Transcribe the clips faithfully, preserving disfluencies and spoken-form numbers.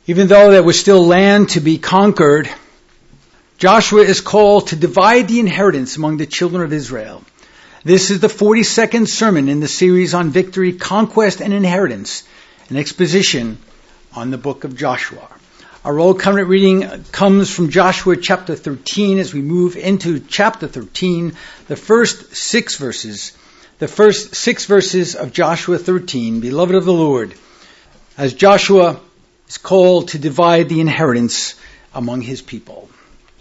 Even though there was still land to be conquered, Joshua is called to divide the inheritance among the children of Israel. This is the forty-second sermon in the series on victory, conquest, and inheritance, an exposition on the book of Joshua. Our Old Covenant reading comes from Joshua chapter thirteen as we move into chapter thirteen, the first six verses. The first six verses of Joshua thirteen, beloved of the Lord, as Joshua is called to divide the inheritance among his people.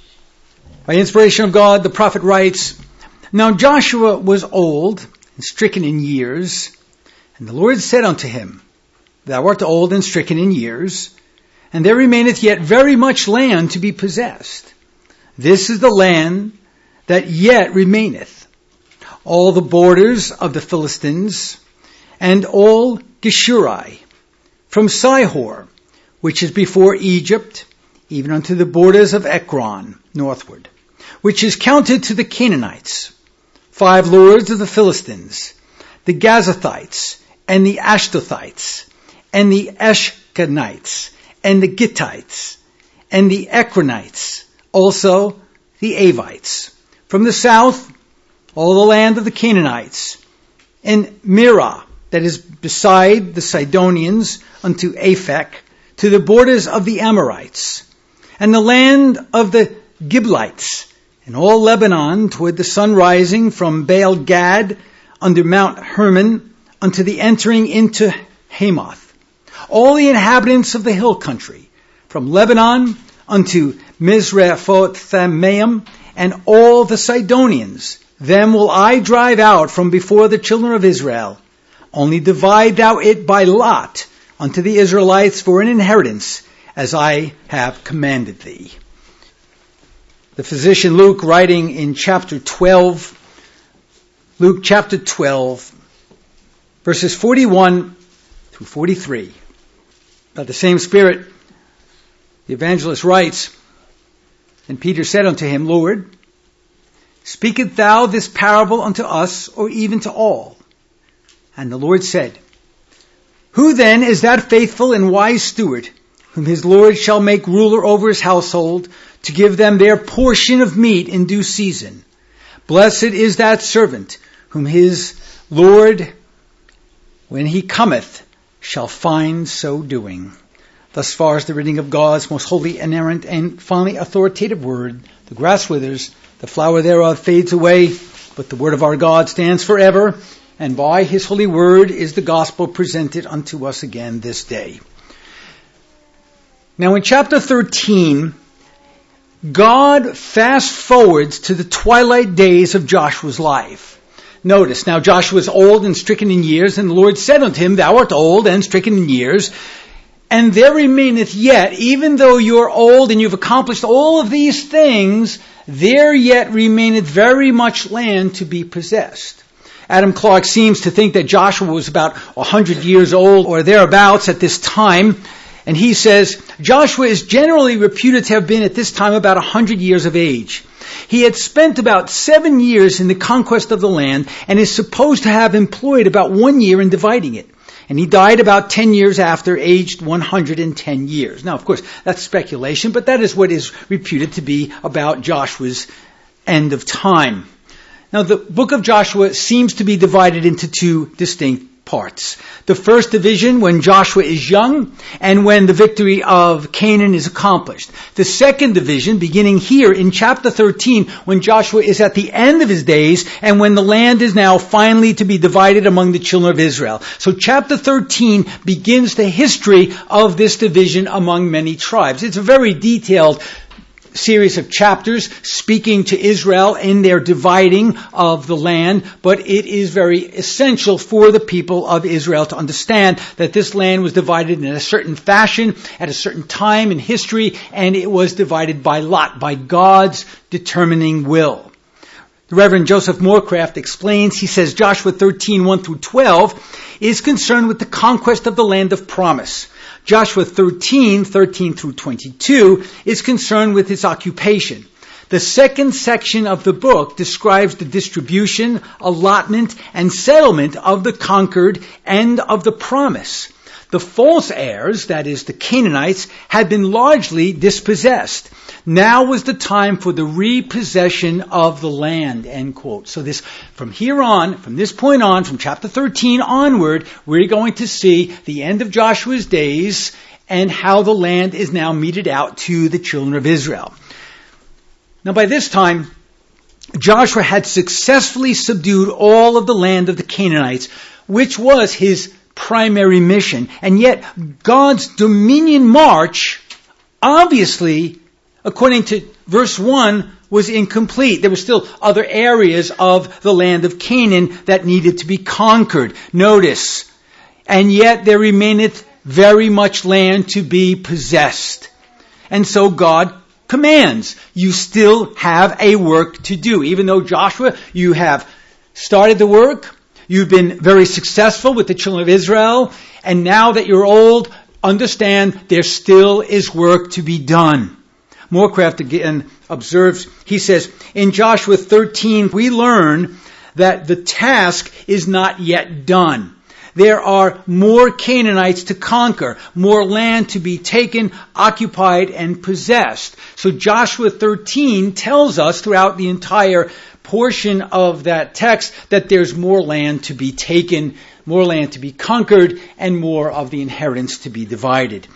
By inspiration of God, the prophet writes, Now Joshua was old and stricken in years, and the Lord said unto him, Thou art old and stricken in years, and there remaineth yet very much land to be possessed. This is the land that yet remaineth, all the borders of the Philistines, and all Geshuri, from Sihor, which is before Egypt, even unto the borders of Ekron, northward, which is counted to the Canaanites, five lords of the Philistines, the Gazathites, and the Ashdothites, and the Eshkanites, and the Gittites, and the Ekronites, also the Avites. From the south, all the land of the Canaanites, and Mirah, that is beside the Sidonians, unto Aphek, to the borders of the Amorites, and the land of the Giblites, and all Lebanon toward the sun rising from Baal Gad under Mount Hermon unto the entering into Hamath. All the inhabitants of the hill country, from Lebanon unto Misrephoth-Maim, and all the Sidonians, them will I drive out from before the children of Israel. Only divide thou it by lot unto the Israelites for an inheritance, as I have commanded thee. The physician Luke, writing in chapter twelve, Luke chapter twelve, verses forty-one through forty-three. By the same Spirit, the evangelist writes, And Peter said unto him, Lord, speakest thou this parable unto us, or even to all? And the Lord said, Who then is that faithful and wise steward, whom his Lord shall make ruler over his household, to give them their portion of meat in due season? Blessed is that servant, whom his Lord, when he cometh, shall find so doing. Thus far is the reading of God's most holy, inerrant, and finally authoritative word. The grass withers, the flower thereof fades away, but the word of our God stands forever, and by his holy word is the gospel presented unto us again this day. Now in chapter thirteen, God fast forwards to the twilight days of Joshua's life. Notice, now Joshua is old and stricken in years, and the Lord said unto him, Thou art old and stricken in years, and there remaineth yet, even though you are old and you've accomplished all of these things, there yet remaineth very much land to be possessed. Adam Clarke seems to think that Joshua was about one hundred years old or thereabouts at this time. And he says, Joshua is generally reputed to have been at this time about one hundred years of age. He had spent about seven years in the conquest of the land and is supposed to have employed about one year in dividing it. And he died about ten years after, aged one hundred ten years. Now, of course, that's speculation, but that is what is reputed to be about Joshua's end of time. Now, the book of Joshua seems to be divided into two distinct parts. The first division, when Joshua is young, and when the victory of Canaan is accomplished. The second division, beginning here in chapter thirteen, when Joshua is at the end of his days, and when the land is now finally to be divided among the children of Israel. So chapter thirteen begins the history of this division among many tribes. It's a very detailed series of chapters speaking to Israel in their dividing of the land, but it is very essential for the people of Israel to understand that this land was divided in a certain fashion at a certain time in history, and it was divided by lot, by God's determining will. The Reverend Joseph Moorcraft explains, he says Joshua thirteen, one through twelve is concerned with the conquest of the land of promise. Joshua thirteen, thirteen through twenty-two is concerned with its occupation. The second section of the book describes the distribution, allotment, and settlement of the conquered and of the promise. The false heirs, that is, the Canaanites, had been largely dispossessed. Now was the time for the repossession of the land, end quote. So this, from here on, from this point on, from chapter thirteen onward, we're going to see the end of Joshua's days and how the land is now meted out to the children of Israel. Now by this time, Joshua had successfully subdued all of the land of the Canaanites, which was his primary mission. And yet, God's dominion march, obviously, according to verse one, was incomplete. There were still other areas of the land of Canaan that needed to be conquered. Notice, and yet there remaineth very much land to be possessed. And so God commands, you still have a work to do. Even though Joshua, you have started the work, you've been very successful with the children of Israel, and now that you're old, understand there still is work to be done. Moorcraft again observes, he says, in Joshua thirteen, we learn that the task is not yet done. There are more Canaanites to conquer, more land to be taken, occupied, and possessed. So Joshua thirteen tells us throughout the entire portion of that text that there's more land to be taken, more land to be conquered, and more of the inheritance to be divided.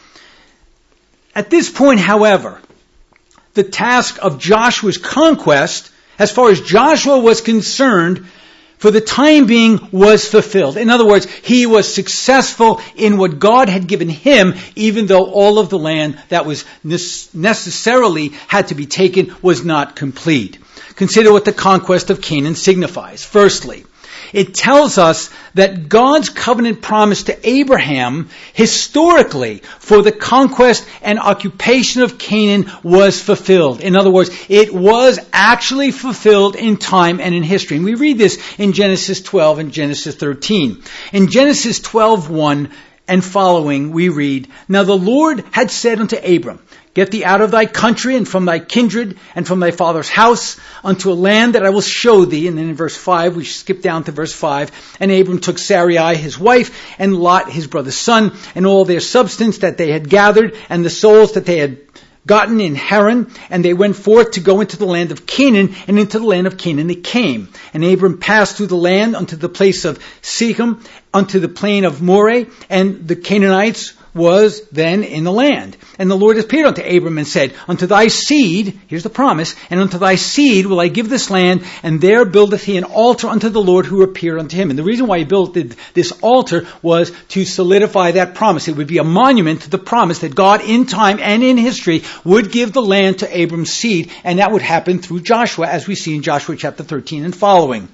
At this point, however, the task of Joshua's conquest, as far as Joshua was concerned, for the time being was fulfilled. In other words, he was successful in what God had given him, even though all of the land that was necessarily had to be taken was not complete. Consider what the conquest of Canaan signifies. Firstly, it tells us that God's covenant promise to Abraham historically for the conquest and occupation of Canaan was fulfilled. In other words, it was actually fulfilled in time and in history. And we read this in Genesis twelve and Genesis thirteen. In Genesis twelve one and following, we read, now the Lord had said unto Abram, get thee out of thy country and from thy kindred and from thy father's house unto a land that I will show thee. And then in verse five, we skip down to verse five. And Abram took Sarai his wife and Lot his brother's son and all their substance that they had gathered and the souls that they had gotten in Haran, and they went forth to go into the land of Canaan, and into the land of Canaan they came. And Abram passed through the land unto the place of Shechem, unto the plain of Moreh, and the Canaanites was then in the land. And the Lord appeared unto Abram and said, unto thy seed, here's the promise, and unto thy seed will I give this land, and there buildeth he an altar unto the Lord who appeared unto him. And the reason why he built this altar was to solidify that promise. It would be a monument to the promise that God in time and in history would give the land to Abram's seed, and that would happen through Joshua, as we see in Joshua chapter thirteen and following.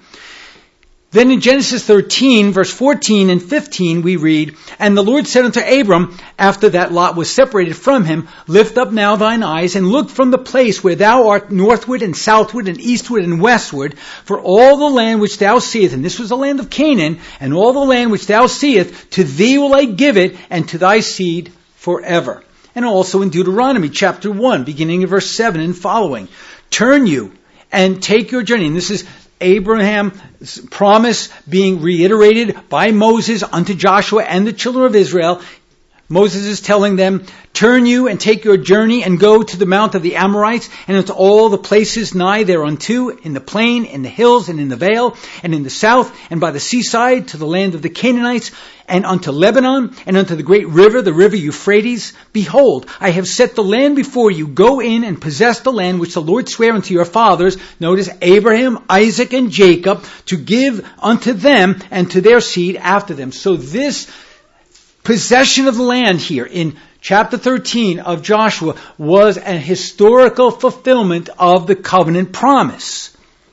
Then in Genesis thirteen, verse fourteen and fifteen, we read, and the Lord said unto Abram, after that Lot was separated from him, lift up now thine eyes, and look from the place where thou art northward and southward and eastward and westward, for all the land which thou seest, and this was the land of Canaan, and all the land which thou seest, to thee will I give it, and to thy seed forever. And also in Deuteronomy chapter one, beginning in verse seven and following, turn you and take your journey. And this is Abraham's promise being reiterated by Moses unto Joshua and the children of Israel. Moses is telling them, turn you and take your journey and go to the mount of the Amorites and unto all the places nigh thereunto, in the plain, in the hills, and in the vale, and in the south, and by the seaside, to the land of the Canaanites, and unto Lebanon, and unto the great river, the river Euphrates. Behold, I have set the land before you. Go in and possess the land which the Lord sware unto your fathers, notice Abraham, Isaac, and Jacob, to give unto them and to their seed after them. So this possession of the land here in chapter thirteen of Joshua was a historical fulfillment of the covenant promise.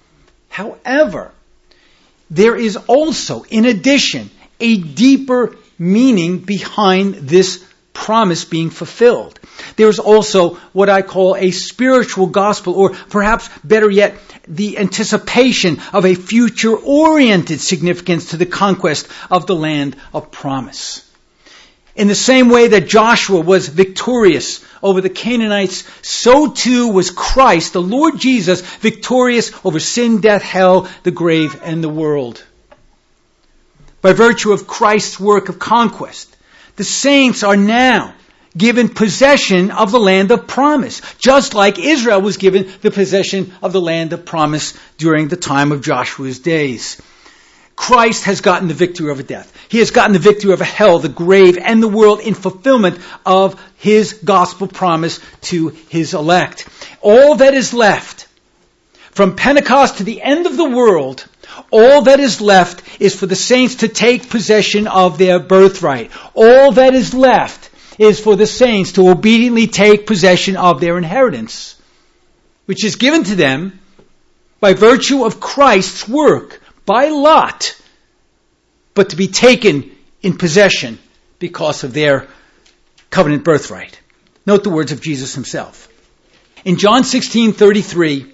However, there is also, in addition, a deeper meaning behind this promise being fulfilled. There is also what I call a spiritual gospel, or perhaps better yet, the anticipation of a future-oriented significance to the conquest of the land of promise. In the same way that Joshua was victorious over the Canaanites, so too was Christ, the Lord Jesus, victorious over sin, death, hell, the grave, and the world. By virtue of Christ's work of conquest, the saints are now given possession of the land of promise, just like Israel was given the possession of the land of promise during the time of Joshua's days. Christ has gotten the victory over death. He has gotten the victory over hell, the grave, and the world in fulfillment of his gospel promise to his elect. All that is left, from Pentecost to the end of the world, all that is left is for the saints to take possession of their birthright. All that is left is for the saints to obediently take possession of their inheritance, which is given to them by virtue of Christ's work, by lot, but to be taken in possession because of their covenant birthright. Note the words of Jesus himself. In John sixteen thirty-three,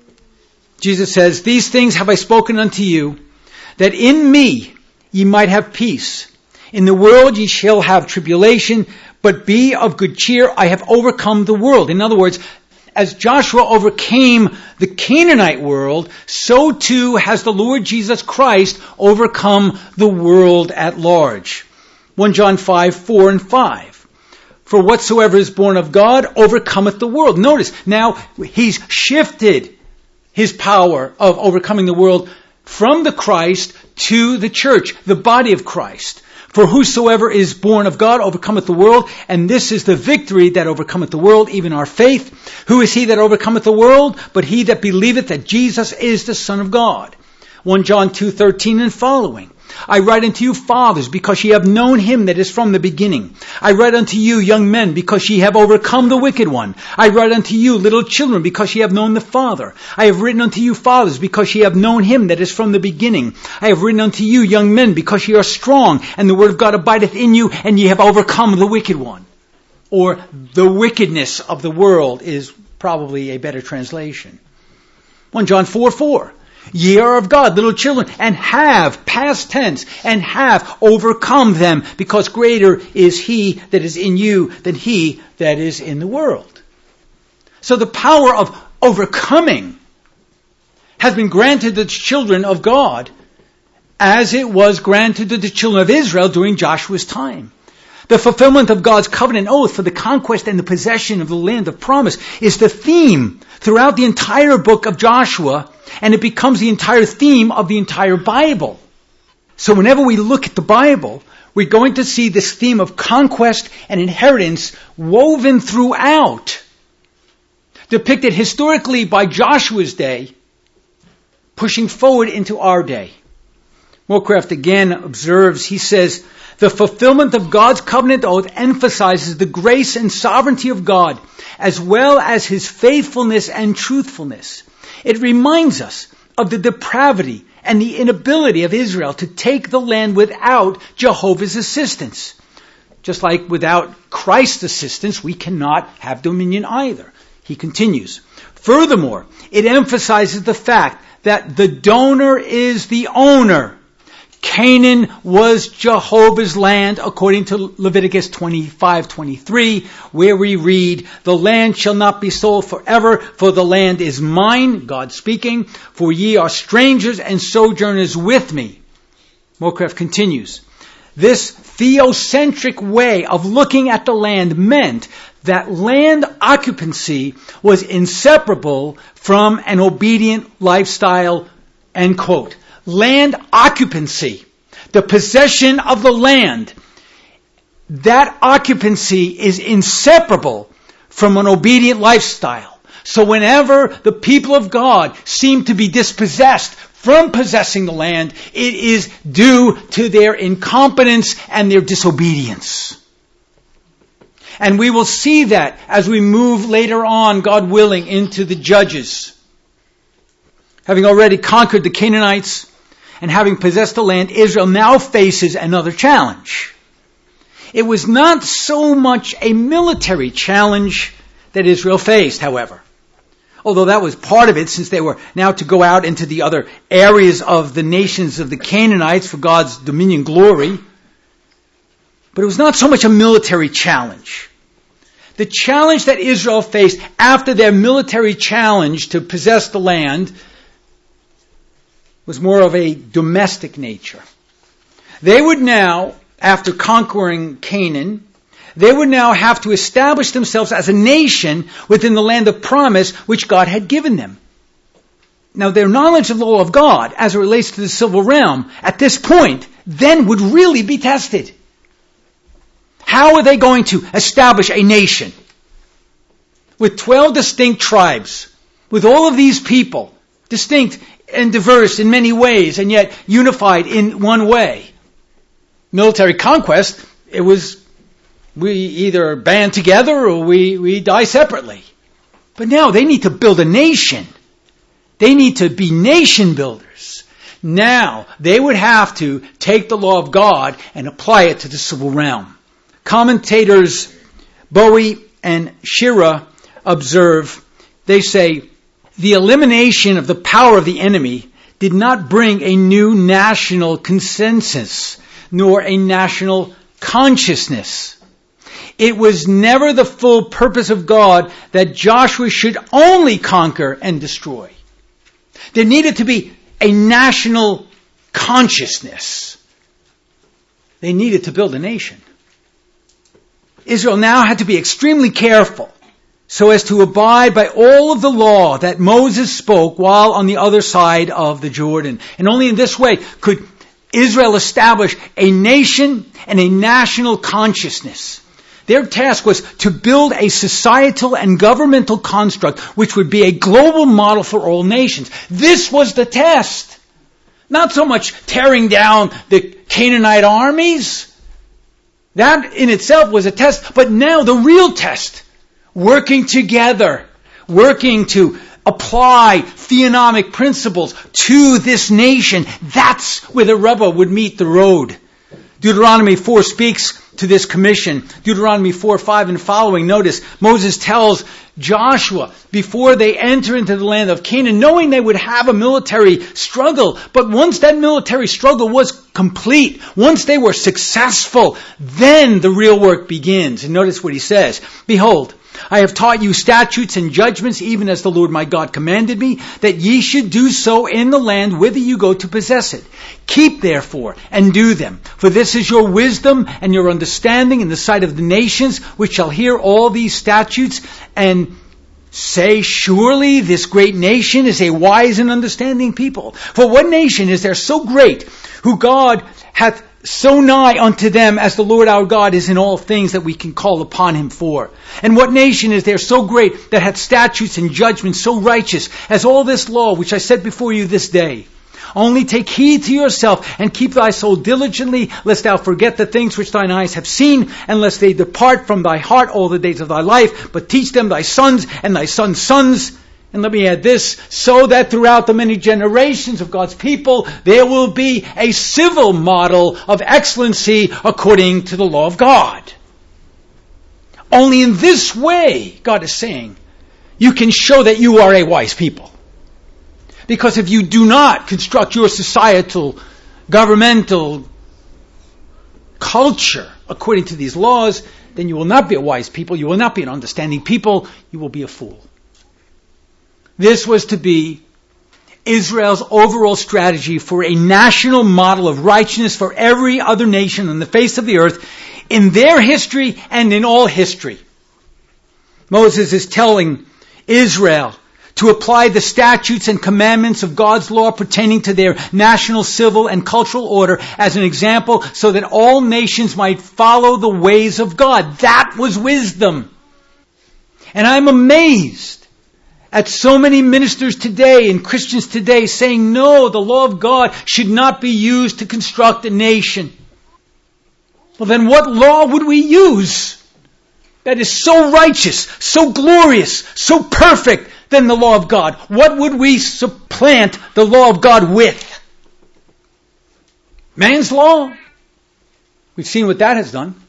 Jesus says, "These things have I spoken unto you, that in me ye might have peace. In the world ye shall have tribulation, but be of good cheer, I have overcome the world." In other words, as Joshua overcame the Canaanite world, so too has the Lord Jesus Christ overcome the world at large. First John five, four and five. "For whatsoever is born of God overcometh the world." Notice, now he's shifted his power of overcoming the world from the Christ to the church, the body of Christ. "For whosoever is born of God overcometh the world, and this is the victory that overcometh the world, even our faith. Who is he that overcometh the world? But he that believeth that Jesus is the Son of God." First John two thirteen and following. "I write unto you, fathers, because ye have known him that is from the beginning. I write unto you, young men, because ye have overcome the wicked one. I write unto you, little children, because ye have known the Father. I have written unto you, fathers, because ye have known him that is from the beginning. I have written unto you, young men, because ye are strong, and the word of God abideth in you, and ye have overcome the wicked one." Or, the wickedness of the world is probably a better translation. First John four four. "Ye are of God, little children, and have," past tense, "and have overcome them, because greater is he that is in you than he that is in the world." So the power of overcoming has been granted to the children of God as it was granted to the children of Israel during Joshua's time. The fulfillment of God's covenant oath for the conquest and the possession of the land of promise is the theme throughout the entire book of Joshua, and it becomes the entire theme of the entire Bible. So whenever we look at the Bible, we're going to see this theme of conquest and inheritance woven throughout, depicted historically by Joshua's day, pushing forward into our day. Moorcraft again observes, he says, "The fulfillment of God's covenant oath emphasizes the grace and sovereignty of God, as well as his faithfulness and truthfulness. It reminds us of the depravity and the inability of Israel to take the land without Jehovah's assistance. Just like without Christ's assistance, we cannot have dominion either." He continues, "Furthermore, it emphasizes the fact that the donor is the owner. Canaan was Jehovah's land, according to Leviticus twenty-five twenty-three, where we read, 'The land shall not be sold forever, for the land is mine,' God speaking, 'for ye are strangers and sojourners with me.'" Moorcraft continues, "This theocentric way of looking at the land meant that land occupancy was inseparable from an obedient lifestyle," end quote. Land occupancy, the possession of the land, that occupancy is inseparable from an obedient lifestyle. So whenever the people of God seem to be dispossessed from possessing the land, it is due to their incompetence and their disobedience. And we will see that as we move later on, God willing, into the Judges. Having already conquered the Canaanites and having possessed the land, Israel now faces another challenge. It was not so much a military challenge that Israel faced, however. Although that was part of it, since they were now to go out into the other areas of the nations of the Canaanites for God's dominion glory. But it was not so much a military challenge. The challenge that Israel faced after their military challenge to possess the land was more of a domestic nature. They would now, after conquering Canaan, they would now have to establish themselves as a nation within the land of promise which God had given them. Now, their knowledge of the law of God as it relates to the civil realm at this point then would really be tested. How are they going to establish a nation with twelve distinct tribes, with all of these people, distinct and diverse in many ways, and yet unified in one way? Military conquest, it was we either band together or we, we die separately. But now they need to build a nation. They need to be nation builders. Now they would have to take the law of God and apply it to the civil realm. Commentators Bowie and Shira observe, they say, the elimination of the power of the enemy did not bring a new national consensus, nor a national consciousness. It was never the full purpose of God that Joshua should only conquer and destroy. There needed to be a national consciousness. They needed to build a nation. Israel now had to be extremely careful so as to abide by all of the law that Moses spoke while on the other side of the Jordan. And only in this way could Israel establish a nation and a national consciousness. Their task was to build a societal and governmental construct which would be a global model for all nations. This was the test. Not so much tearing down the Canaanite armies. That in itself was a test. But now the real test. Working together. Working to apply theonomic principles to this nation. That's where the rubber would meet the road. Deuteronomy four speaks to this commission. Deuteronomy four, five and following. Notice, Moses tells Joshua, before they enter into the land of Canaan, knowing they would have a military struggle, but once that military struggle was complete, once they were successful, then the real work begins. And notice what he says. Behold, I have taught you statutes and judgments, even as the Lord my God commanded me, that ye should do so in the land whither you go to possess it. Keep therefore and do them, for this is your wisdom and your understanding in the sight of the nations, which shall hear all these statutes and say, surely this great nation is a wise and understanding people. For what nation is there so great, who God hath so nigh unto them as the Lord our God is in all things that we can call upon him for? And what nation is there so great that hath statutes and judgments so righteous as all this law which I set before you this day? Only take heed to yourself and keep thy soul diligently, lest thou forget the things which thine eyes have seen, and lest they depart from thy heart all the days of thy life, but teach them thy sons and thy sons' sons. And let me add this, so that throughout the many generations of God's people, there will be a civil model of excellency according to the law of God. Only in this way, God is saying, you can show that you are a wise people. Because if you do not construct your societal, governmental culture according to these laws, then you will not be a wise people, you will not be an understanding people, you will be a fool. This was to be Israel's overall strategy for a national model of righteousness for every other nation on the face of the earth in their history and in all history. Moses is telling Israel to apply the statutes and commandments of God's law pertaining to their national, civil, and cultural order as an example so that all nations might follow the ways of God. That was wisdom. And I'm amazed at so many ministers today and Christians today saying, no, the law of God should not be used to construct a nation. Well, then what law would we use that is so righteous, so glorious, so perfect than the law of God? What would we supplant the law of God with? Man's law? We've seen what that has done.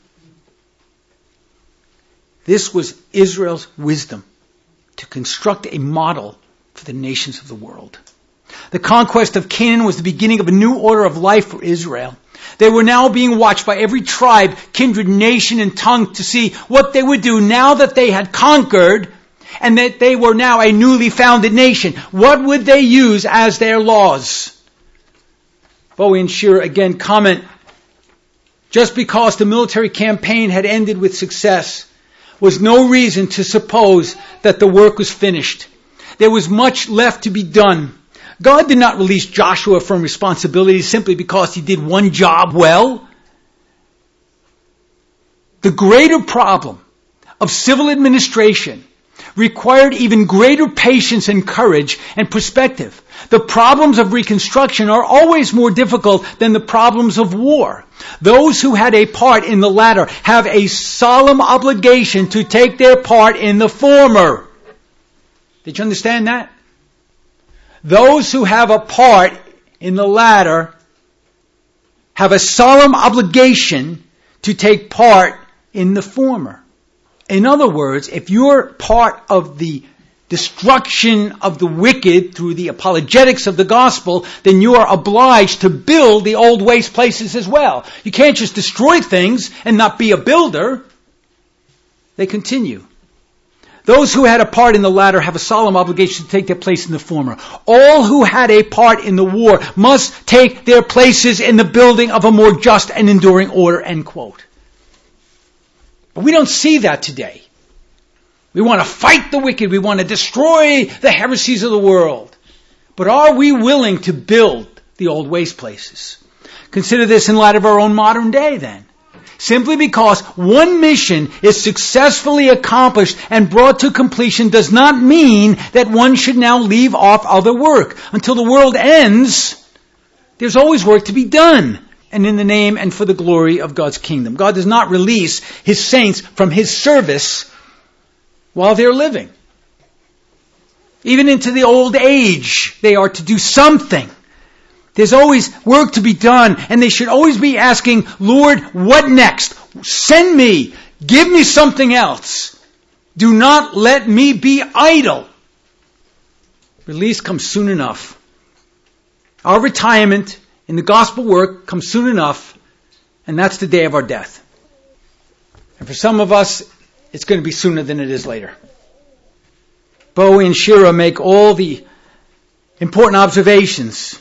This was Israel's wisdom to construct a model for the nations of the world. The conquest of Canaan was the beginning of a new order of life for Israel. They were now being watched by every tribe, kindred, nation, and tongue to see what they would do now that they had conquered and that they were now a newly founded nation. What would they use as their laws? Bowie and Shearer again comment just because the military campaign had ended with success, was no reason to suppose that the work was finished. There was much left to be done. God did not release Joshua from responsibility simply because he did one job well. The greater problem of civil administration required even greater patience and courage and perspective. The problems of reconstruction are always more difficult than the problems of war. Those who had a part in the latter have a solemn obligation to take their part in the former. Did you understand that? Those who have a part in the latter have a solemn obligation to take part in the former. In other words, if you're part of the destruction of the wicked through the apologetics of the gospel, then you are obliged to build the old waste places as well. You can't just destroy things and not be a builder. They continue. Those who had a part in the latter have a solemn obligation to take their place in the former. All who had a part in the war must take their places in the building of a more just and enduring order, end quote. But we don't see that today. We want to fight the wicked. We want to destroy the heresies of the world. But are we willing to build the old waste places? Consider this in light of our own modern day then. Simply because one mission is successfully accomplished and brought to completion does not mean that one should now leave off other work. Until the world ends, there's always work to be done. And in the name and for the glory of God's kingdom. God does not release his saints from his service while they're living. Even into the old age, they are to do something. There's always work to be done, and they should always be asking, Lord, what next? Send me. Give me something else. Do not let me be idle. Release comes soon enough. Our retirement in the gospel work comes soon enough, and that's the day of our death. And for some of us, it's going to be sooner than it is later. Bowie and Shira make all the important observations.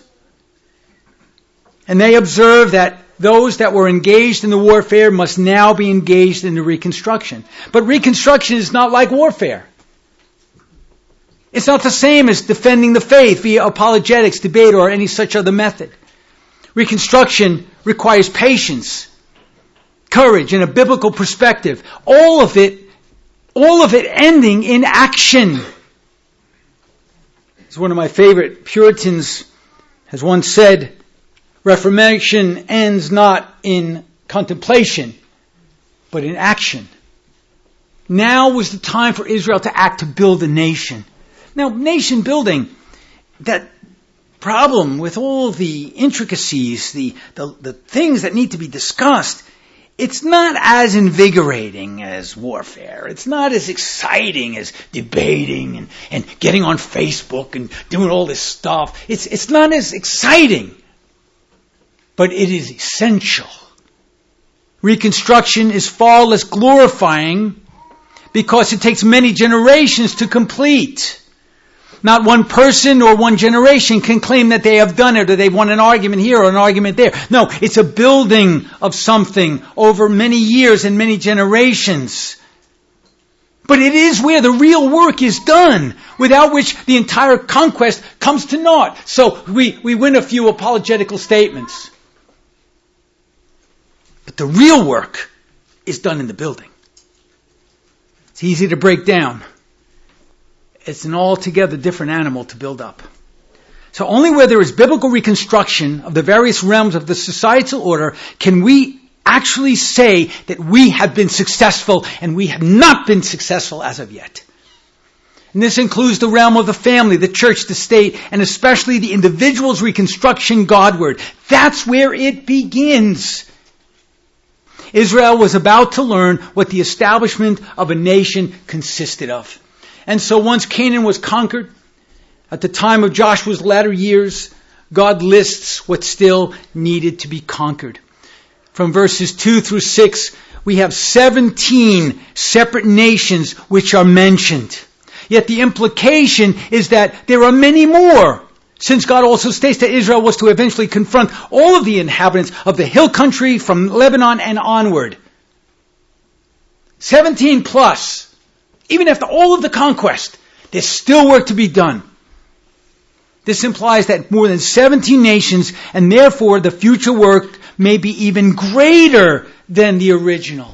And they observe that those that were engaged in the warfare must now be engaged in the reconstruction. But reconstruction is not like warfare. It's not the same as defending the faith via apologetics, debate, or any such other method. Reconstruction requires patience, courage, and a biblical perspective. All of it, all of it ending in action. As one of my favorite Puritans has once said, Reformation ends not in contemplation, but in action. Now was the time for Israel to act to build a nation. Now, nation building, that problem with all the intricacies, the, the, the things that need to be discussed, it's not as invigorating as warfare. It's not as exciting as debating and, and getting on Facebook and doing all this stuff. It's, it's not as exciting, but it is essential. Reconstruction is far less glorifying because it takes many generations to complete. Not one person or one generation can claim that they have done it or they've won an argument here or an argument there. No, it's a building of something over many years and many generations. But it is where the real work is done, without which the entire conquest comes to naught. So we, we win a few apologetical statements. But the real work is done in the building. It's easy to break down. It's an altogether different animal to build up. So only where there is biblical reconstruction of the various realms of the societal order can we actually say that we have been successful, and we have not been successful as of yet. And this includes the realm of the family, the church, the state, and especially the individual's reconstruction Godward. That's where it begins. Israel was about to learn what the establishment of a nation consisted of. And so once Canaan was conquered, at the time of Joshua's latter years, God lists what still needed to be conquered. From verses two through six, we have seventeen separate nations which are mentioned. Yet the implication is that there are many more Since God also states that Israel was to eventually confront all of the inhabitants of the hill country from Lebanon and onward. seventeen plus. Even after all of the conquest, there's still work to be done. This implies that more than seventeen nations, and therefore the future work may be even greater than the original.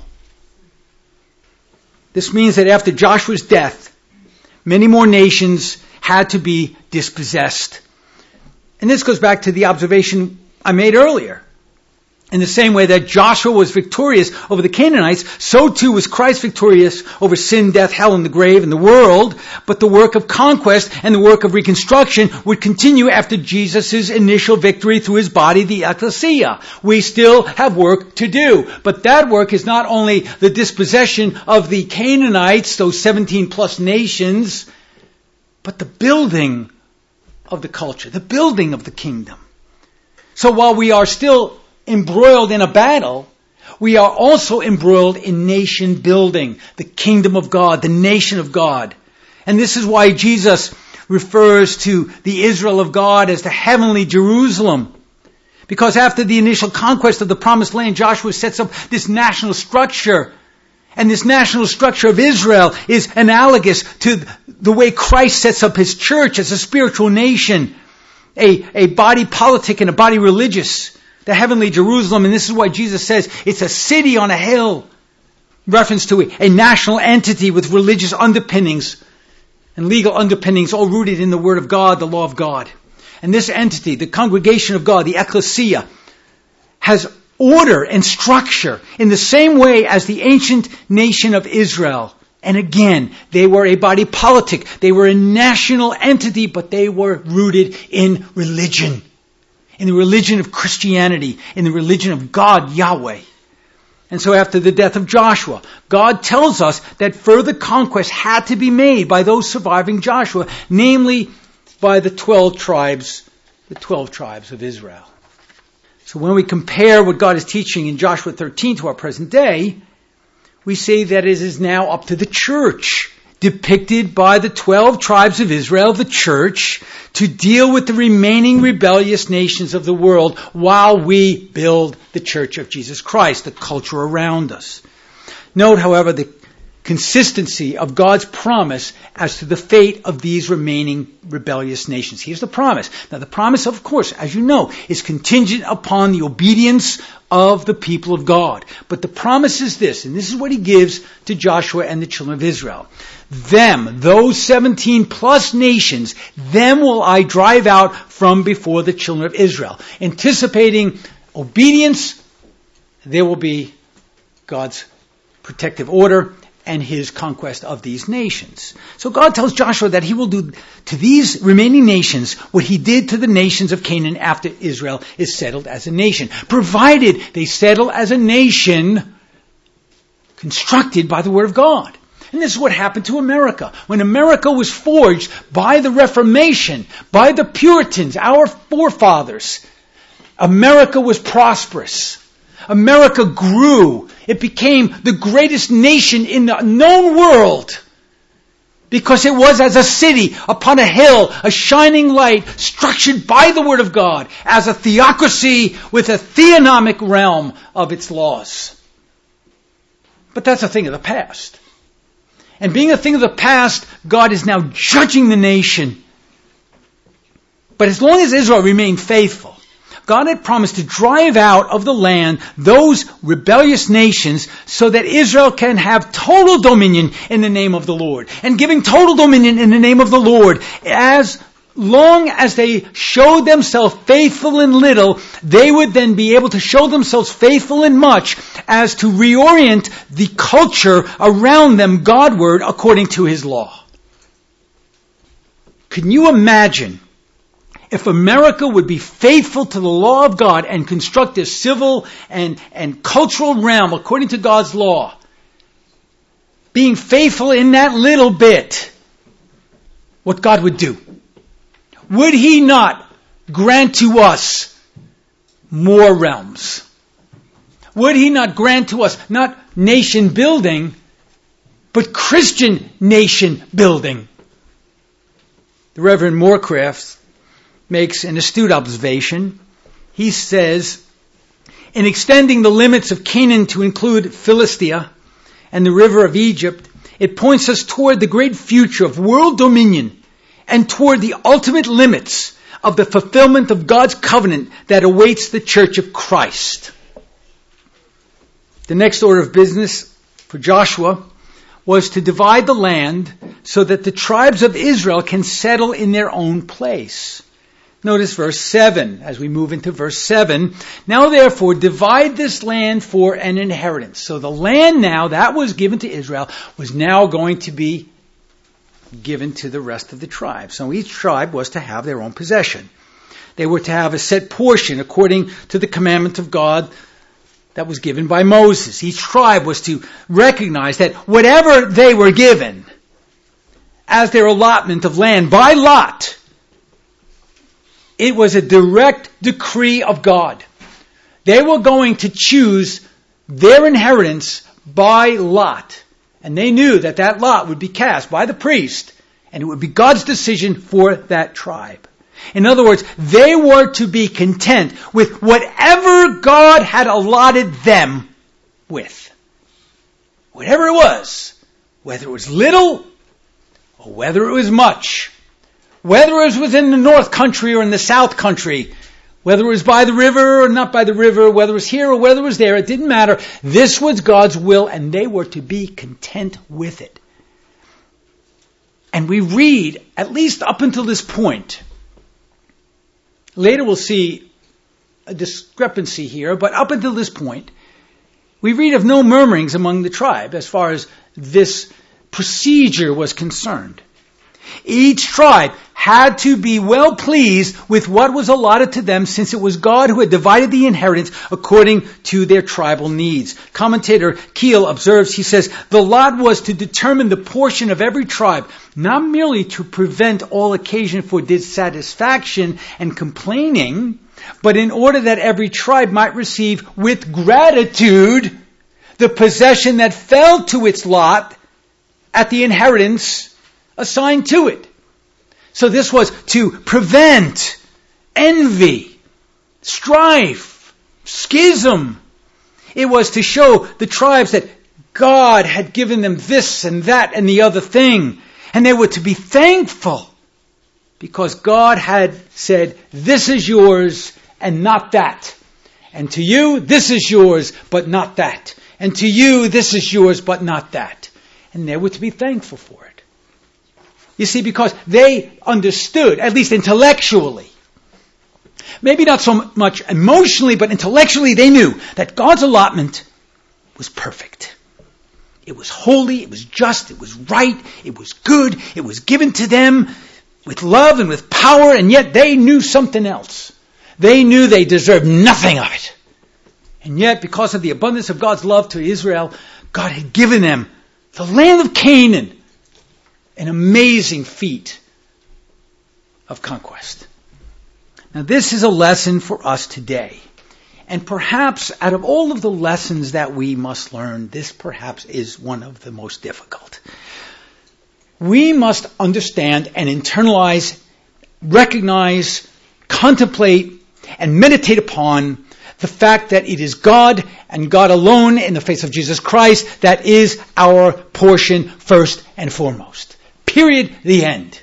This means that after Joshua's death, many more nations had to be dispossessed. And this goes back to the observation I made earlier. In the same way that Joshua was victorious over the Canaanites, so too was Christ victorious over sin, death, hell, and the grave, and the world. But the work of conquest and the work of reconstruction would continue after Jesus' initial victory through his body, the ecclesia. We still have work to do. But that work is not only the dispossession of the Canaanites, those seventeen plus nations, but the building of the culture, the building of the kingdom. So while we are still embroiled in a battle, we are also embroiled in nation building, the kingdom of God, the nation of God. And this is why Jesus refers to the Israel of God as the heavenly Jerusalem. Because after the initial conquest of the promised land, Joshua sets up this national structure. And this national structure of Israel is analogous to the way Christ sets up his church as a spiritual nation, a, a body politic and a body religious. The heavenly Jerusalem, and this is why Jesus says it's a city on a hill. Reference to a, a national entity with religious underpinnings and legal underpinnings, all rooted in the Word of God, the law of God. And this entity, the congregation of God, the ecclesia, has order and structure in the same way as the ancient nation of Israel. And again, they were a body politic. They were a national entity, but they were rooted in religion. In the religion of Christianity, in the religion of God, Yahweh. And so after the death of Joshua, God tells us that further conquest had to be made by those surviving Joshua, namely by the twelve tribes, the twelve tribes of Israel. So when we compare what God is teaching in Joshua thirteen to our present day, we see that it is now up to the church, depicted by the twelve tribes of Israel, the church, to deal with the remaining rebellious nations of the world while we build the church of Jesus Christ, the culture around us. Note, however, the consistency of God's promise as to the fate of these remaining rebellious nations. Here's the promise. Now, the promise, of course, as you know, is contingent upon the obedience of the people of God. But the promise is this, and this is what he gives to Joshua and the children of Israel. Them, those seventeen plus nations, them will I drive out from before the children of Israel. Anticipating obedience, there will be God's protective order and his conquest of these nations. So God tells Joshua that he will do to these remaining nations what he did to the nations of Canaan after Israel is settled as a nation, provided they settle as a nation constructed by the Word of God. And this is what happened to America. When America was forged by the Reformation, by the Puritans, our forefathers, America was prosperous. America grew. It became the greatest nation in the known world because it was as a city upon a hill, a shining light structured by the Word of God as a theocracy with a theonomic realm of its laws. But that's a thing of the past. And being a thing of the past, God is now judging the nation. But as long as Israel remained faithful, God had promised to drive out of the land those rebellious nations so that Israel can have total dominion in the name of the Lord. And giving total dominion in the name of the Lord, as long as they showed themselves faithful in little, they would then be able to show themselves faithful in much as to reorient the culture around them Godward according to His law. Can you imagine if America would be faithful to the law of God and construct a civil and, and cultural realm according to God's law, being faithful in that little bit, what God would do? Would He not grant to us more realms? Would He not grant to us not nation building, but Christian nation building? The Reverend Moorcraft makes an astute observation. He says, in extending the limits of Canaan to include Philistia and the river of Egypt, it points us toward the great future of world dominion and toward the ultimate limits of the fulfillment of God's covenant that awaits the Church of Christ. The next order of business for Joshua was to divide the land so that the tribes of Israel can settle in their own place. Notice verse seven, as we move into verse seven. Now therefore divide this land for an inheritance. So the land now that was given to Israel was now going to be given to the rest of the tribes. So each tribe was to have their own possession. They were to have a set portion according to the commandment of God that was given by Moses. Each tribe was to recognize that whatever they were given as their allotment of land by lot, it was a direct decree of God. They were going to choose their inheritance by lot. And they knew that that lot would be cast by the priest, and it would be God's decision for that tribe. In other words, they were to be content with whatever God had allotted them with. Whatever it was, whether it was little or whether it was much. Whether it was within the north country or in the south country, whether it was by the river or not by the river, whether it was here or whether it was there, it didn't matter. This was God's will, and they were to be content with it. And we read, at least up until this point, later we'll see a discrepancy here, but up until this point, we read of no murmurings among the tribe as far as this procedure was concerned. Each tribe had to be well pleased with what was allotted to them, since it was God who had divided the inheritance according to their tribal needs. Commentator Keel observes, he says, the lot was to determine the portion of every tribe, not merely to prevent all occasion for dissatisfaction and complaining, but in order that every tribe might receive with gratitude the possession that fell to its lot at the inheritance assigned to it. So this was to prevent envy, strife, schism. It was to show the tribes that God had given them this and that and the other thing. And they were to be thankful because God had said, this is yours and not that. And to you, this is yours, but not that. And to you, this is yours, but not that. And they were to be thankful for it. You see, because they understood, at least intellectually, maybe not so much emotionally, but intellectually, they knew that God's allotment was perfect. It was holy, it was just, it was right, it was good, it was given to them with love and with power, and yet they knew something else. They knew they deserved nothing of it. And yet, because of the abundance of God's love to Israel, God had given them the land of Canaan. An amazing feat of conquest. Now this is a lesson for us today. And perhaps out of all of the lessons that we must learn, this perhaps is one of the most difficult. We must understand and internalize, recognize, contemplate, and meditate upon the fact that it is God and God alone in the face of Jesus Christ that is our portion first and foremost. Period. The end.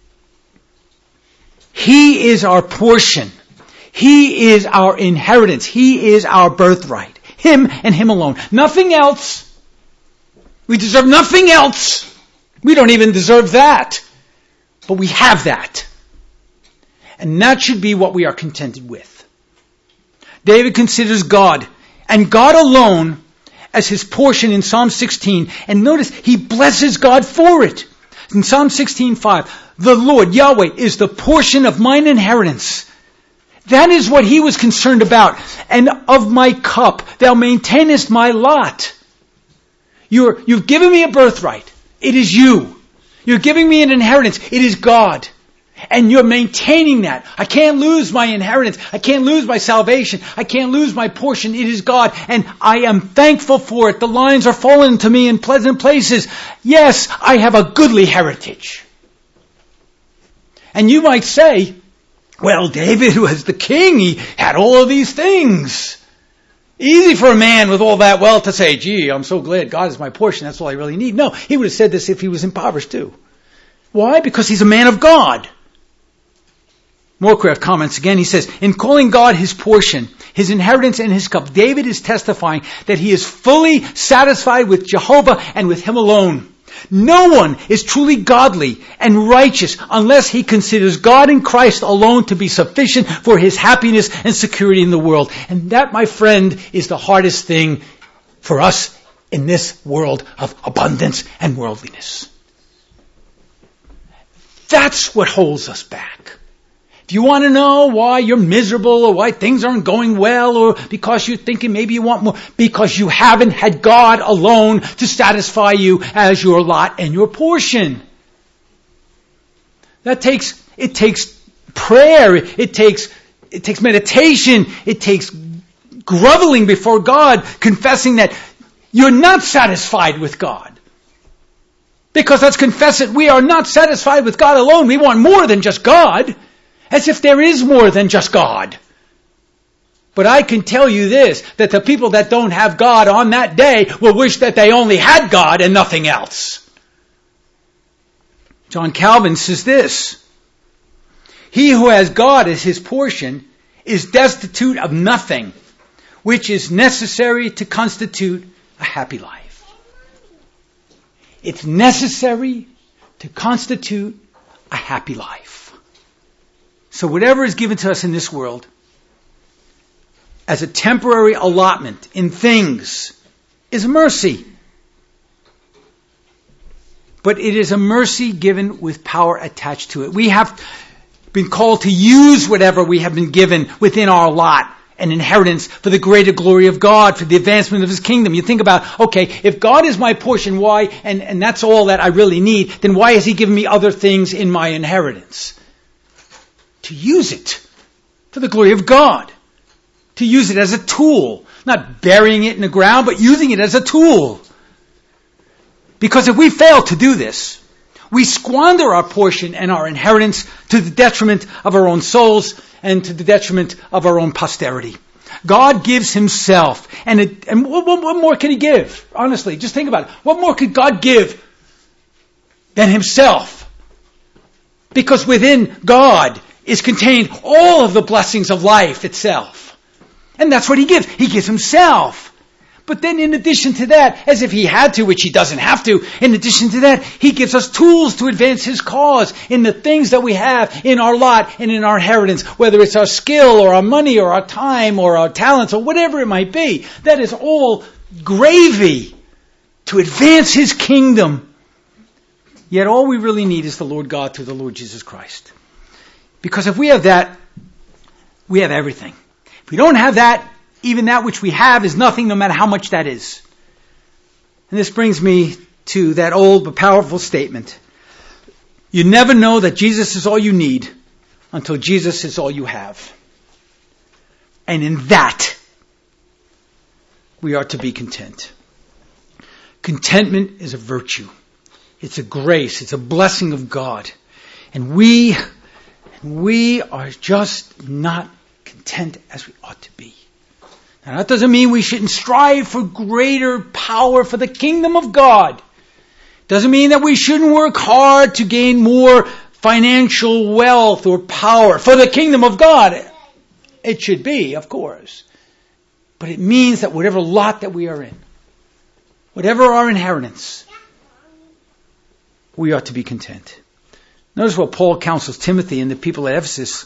He is our portion. He is our inheritance. He is our birthright. Him and Him alone. Nothing else. We deserve nothing else. We don't even deserve that. But we have that. And that should be what we are contented with. David considers God and God alone as his portion in Psalm sixteen. And notice, he blesses God for it. In Psalm sixteen five, the Lord, Yahweh, is the portion of mine inheritance. That is what he was concerned about. And of my cup, thou maintainest my lot. You're, you've given me a birthright. It is you. You're giving me an inheritance. It is God. And you're maintaining that. I can't lose my inheritance. I can't lose my salvation. I can't lose my portion. It is God. And I am thankful for it. The lines are falling to me in pleasant places. Yes, I have a goodly heritage. And you might say, Well, David was the king. He had all of these things. Easy for a man with all that wealth to say, gee, I'm so glad God is my portion. That's all I really need. No, he would have said this if he was impoverished too. Why? Because he's a man of God. Morecraft comments again. He says, in calling God his portion, his inheritance and his cup, David is testifying that he is fully satisfied with Jehovah and with him alone. No one is truly godly and righteous unless he considers God in Christ alone to be sufficient for his happiness and security in the world. And that, my friend, is the hardest thing for us in this world of abundance and worldliness. That's what holds us back. If you want to know why you're miserable or why things aren't going well or because you're thinking maybe you want more, because you haven't had God alone to satisfy you as your lot and your portion. That takes, it takes prayer, it takes, it takes meditation, it takes groveling before God, confessing that you're not satisfied with God. Because let's confess it, we are not satisfied with God alone. We want more than just God. As if there is more than just God. But I can tell you this, that the people that don't have God on that day will wish that they only had God and nothing else. John Calvin says this, he who has God as his portion is destitute of nothing, which is necessary to constitute a happy life. It's necessary to constitute a happy life. So whatever is given to us in this world as a temporary allotment in things is a mercy. But it is a mercy given with power attached to it. We have been called to use whatever we have been given within our lot and inheritance for the greater glory of God, for the advancement of his kingdom. You think about, okay, if God is my portion, why, and, and that's all that I really need, then why has he given me other things in my inheritance? To use it for the glory of God. To use it as a tool. Not burying it in the ground, but using it as a tool. Because if we fail to do this, we squander our portion and our inheritance to the detriment of our own souls and to the detriment of our own posterity. God gives himself. And, it, and what, what more could he give? Honestly, just think about it. What more could God give than himself? Because within God is contained all of the blessings of life itself. And that's what he gives. He gives himself. But then in addition to that, as if he had to, which he doesn't have to, in addition to that, he gives us tools to advance his cause in the things that we have in our lot and in our inheritance, whether it's our skill or our money or our time or our talents or whatever it might be. That is all gravy to advance his kingdom. Yet all we really need is the Lord God through the Lord Jesus Christ. Because if we have that, we have everything. If we don't have that, even that which we have is nothing, no matter how much that is. And this brings me to that old but powerful statement. You never know that Jesus is all you need until Jesus is all you have. And in that, we are to be content. Contentment is a virtue. It's a grace. It's a blessing of God. And we... We are just not content as we ought to be. Now that doesn't mean we shouldn't strive for greater power for the kingdom of God. Doesn't mean that we shouldn't work hard to gain more financial wealth or power for the kingdom of God. It should be, of course. But it means that whatever lot that we are in, whatever our inheritance, we ought to be content. Notice what Paul counsels Timothy and the people at Ephesus.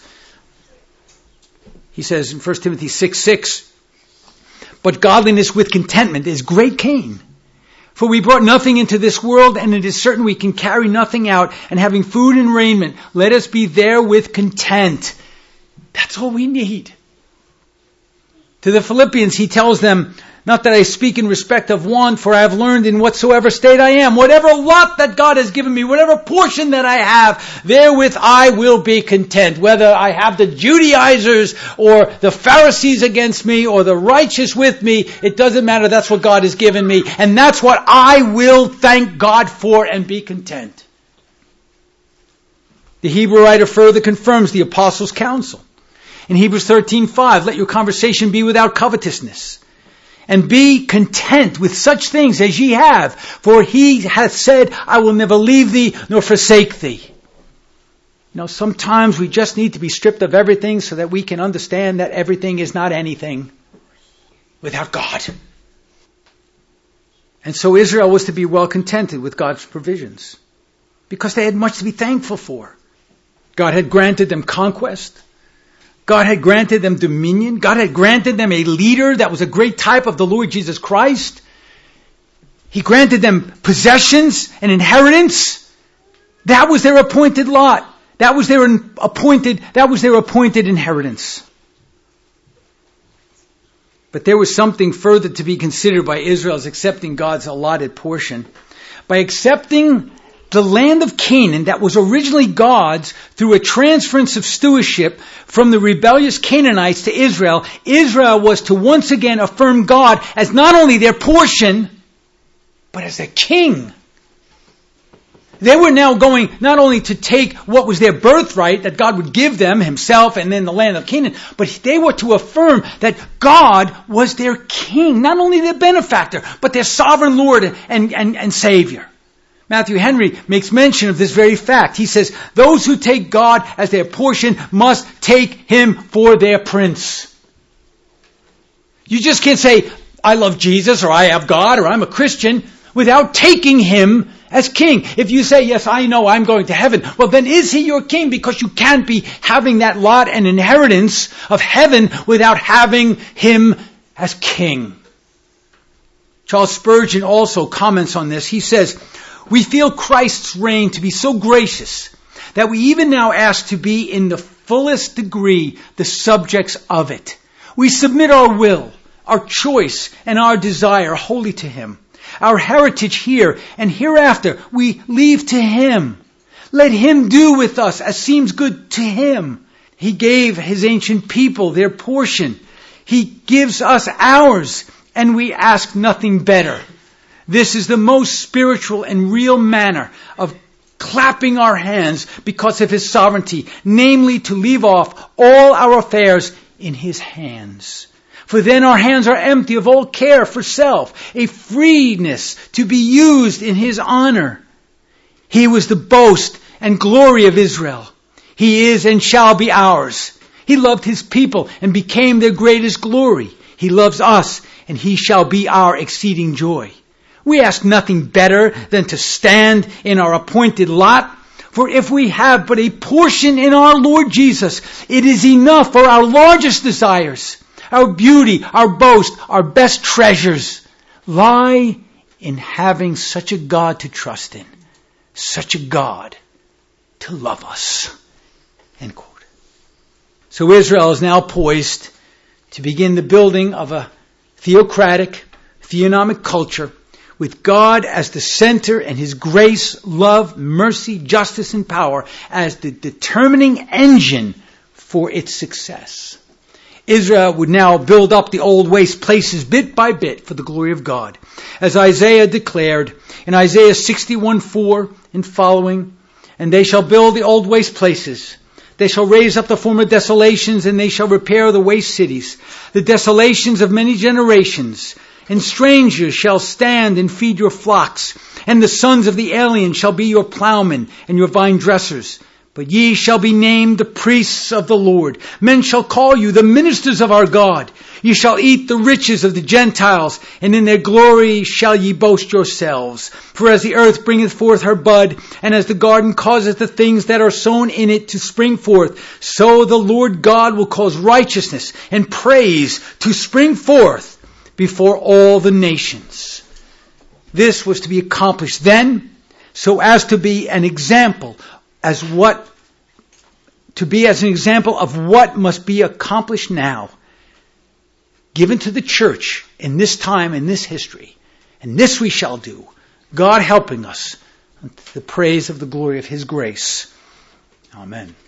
He says in First Timothy six six, but godliness with contentment is great gain. For we brought nothing into this world, and it is certain we can carry nothing out, and having food and raiment, let us be therewith content. That's all we need. To the Philippians, he tells them, not that I speak in respect of want, for I have learned in whatsoever state I am, whatever lot that God has given me, whatever portion that I have, therewith I will be content. Whether I have the Judaizers or the Pharisees against me or the righteous with me, it doesn't matter. That's what God has given me. And that's what I will thank God for and be content. The Hebrew writer further confirms the apostles' counsel. In Hebrews thirteen five, let your conversation be without covetousness, and be content with such things as ye have, for he hath said, I will never leave thee nor forsake thee. You know, sometimes we just need to be stripped of everything so that we can understand that everything is not anything without God. And so Israel was to be well contented with God's provisions, because they had much to be thankful for. God had granted them conquest. God had granted them dominion. God had granted them a leader that was a great type of the Lord Jesus Christ. He granted them possessions and inheritance. That was their appointed lot. That was their appointed, that was their appointed inheritance. But there was something further to be considered by Israel's accepting God's allotted portion. By accepting the land of Canaan that was originally God's through a transference of stewardship from the rebellious Canaanites to Israel, Israel was to once again affirm God as not only their portion, but as their king. They were now going not only to take what was their birthright that God would give them himself and then the land of Canaan, but they were to affirm that God was their king, not only their benefactor, but their sovereign Lord and, and, and Savior. Matthew Henry makes mention of this very fact. He says, those who take God as their portion must take him for their prince. You just can't say, I love Jesus, or I have God, or I'm a Christian, without taking him as king. If you say, yes, I know I'm going to heaven, well then is he your king? Because you can't be having that lot and inheritance of heaven without having him as king. Charles Spurgeon also comments on this. He says, we feel Christ's reign to be so gracious that we even now ask to be in the fullest degree the subjects of it. We submit our will, our choice, and our desire wholly to him. Our heritage here and hereafter we leave to him. Let him do with us as seems good to him. He gave his ancient people their portion. He gives us ours, and we ask nothing better. This is the most spiritual and real manner of clapping our hands because of his sovereignty, namely to leave off all our affairs in his hands. For then our hands are empty of all care for self, a freeness to be used in his honor. He was the boast and glory of Israel. He is and shall be ours. He loved his people and became their greatest glory. He loves us, and he shall be our exceeding joy. We ask nothing better than to stand in our appointed lot. For if we have but a portion in our Lord Jesus, it is enough for our largest desires. Our beauty, our boast, our best treasures lie in having such a God to trust in, such a God to love us. End quote. So Israel is now poised to begin the building of a theocratic, theonomic culture with God as the center and his grace, love, mercy, justice, and power as the determining engine for its success. Israel would now build up the old waste places bit by bit for the glory of God. As Isaiah declared in Isaiah sixty-one four and following, and they shall build the old waste places. They shall raise up the former desolations, and they shall repair the waste cities, the desolations of many generations. And strangers shall stand and feed your flocks, and the sons of the alien shall be your plowmen and your vine dressers. But ye shall be named the priests of the Lord. Men shall call you the ministers of our God. Ye shall eat the riches of the Gentiles, and in their glory shall ye boast yourselves. For as the earth bringeth forth her bud, and as the garden causeth the things that are sown in it to spring forth, so the Lord God will cause righteousness and praise to spring forth before all the nations. This was to be accomplished then, so as to be an example as what to be as an example of what must be accomplished now, given to the church in this time, in this history. And this we shall do, God helping us, to the praise of the glory of his grace. Amen.